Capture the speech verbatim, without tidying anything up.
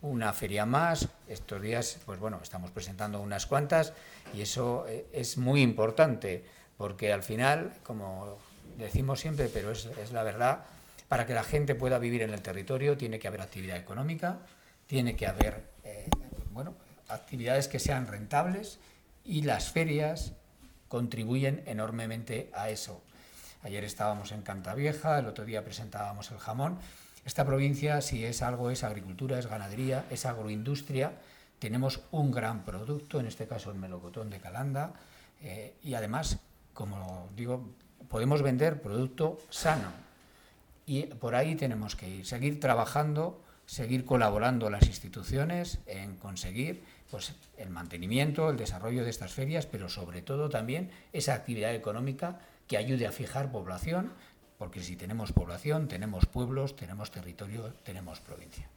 una feria más. Estos días, pues bueno, estamos presentando unas cuantas y eso es muy importante, porque al final, como decimos siempre, pero es, es la verdad, para que la gente pueda vivir en el territorio tiene que haber actividad económica, tiene que haber eh, bueno, actividades que sean rentables, y las ferias contribuyen enormemente a eso. Ayer estábamos en Cantavieja, el otro día presentábamos el jamón. Esta provincia, si es algo, es agricultura, es ganadería, es agroindustria. Tenemos un gran producto, en este caso el melocotón de Calanda, eh, y además, como digo, podemos vender producto sano. Y por ahí tenemos que ir, seguir trabajando, seguir colaborando las instituciones en conseguir pues, el mantenimiento, el desarrollo de estas ferias, pero sobre todo también esa actividad económica que ayude a fijar población, porque si tenemos población, tenemos pueblos, tenemos territorio, tenemos provincia.